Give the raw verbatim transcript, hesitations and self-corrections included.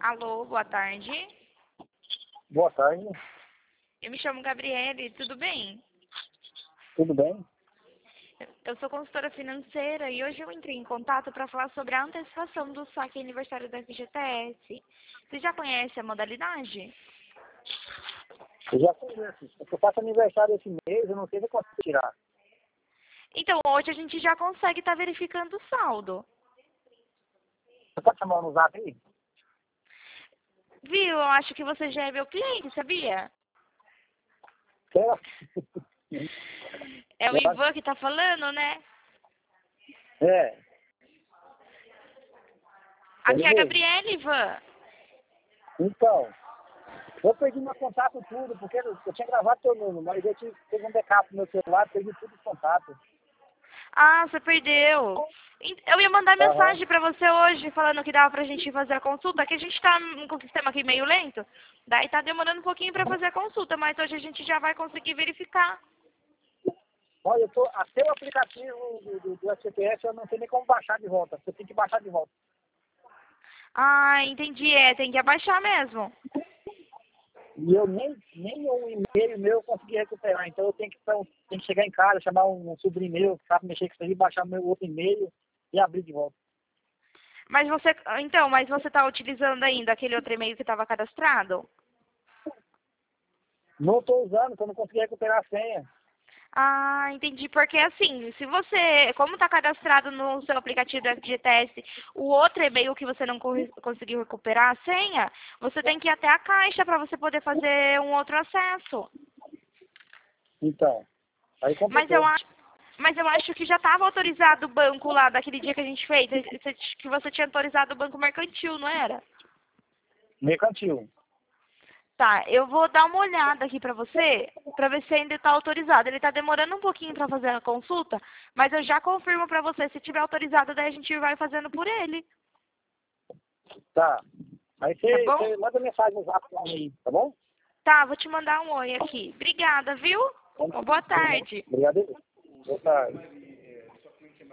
Alô, boa tarde. Boa tarde, Eu me chamo Gabriele, tudo bem? tudo bem? Eu sou consultora financeira e hoje eu entrei em contato para falar sobre a antecipação do saque aniversário da F G T S. Você já conhece a modalidade? Eu já conheço. Eu faço aniversário esse mês, eu não sei se eu consigo tirar. Então, hoje a gente já consegue estar verificando o saldo. Você pode chamar no zap aí? Viu? Eu acho que você já é meu cliente, sabia? Quer? É o Ivan que tá falando, né? É. Aqui é a Ele mesmo. Gabriele, Ivan. Então, eu perdi meu contato tudo, porque eu, eu tinha gravado teu número, mas eu tive, teve um backup no meu celular, perdi tudo os contatos. Ah, você perdeu. Eu ia mandar Aham. mensagem pra você hoje, falando que dava pra gente fazer a consulta, que a gente tá com o sistema aqui meio lento. Daí tá demorando um pouquinho pra fazer a consulta, mas hoje a gente já vai conseguir verificar. Olha, eu tô, até o aplicativo do, do, do S C P S eu não sei nem como baixar de volta. Você tem que baixar de volta. Ah, entendi. É, tem que abaixar mesmo. E eu nem, nem um e-mail meu eu consegui recuperar. Então eu tenho que, então, tenho que chegar em casa, chamar um, um sobrinho meu que sabe mexer com isso aí, baixar meu outro e-mail e abrir de volta. Mas você, então, mas você tá utilizando ainda aquele outro e-mail que estava cadastrado? Não estou usando, porque eu não consegui recuperar a senha. Ah, entendi. Porque assim, se você, como está cadastrado no seu aplicativo do F G T S, o outro e-mail que você não corre- conseguiu recuperar a senha, você tem que ir até a caixa para você poder fazer um outro acesso. Então, aí Mas eu complicou. acho, mas eu acho que já estava autorizado o banco lá daquele dia que a gente fez, esse- que você tinha autorizado o banco mercantil, não era? Mercantil. Tá, eu vou dar uma olhada aqui pra você, pra ver se ainda está autorizado. Ele tá demorando um pouquinho pra fazer a consulta, mas eu já confirmo pra você. Se tiver autorizado, daí a gente vai fazendo por ele, Tá. Aí tá você, bom? você manda mensagem no zap pra mim aí, tá bom? Tá, vou te mandar um oi aqui. Obrigada, viu? Uma boa tarde. Obrigado. Boa tarde.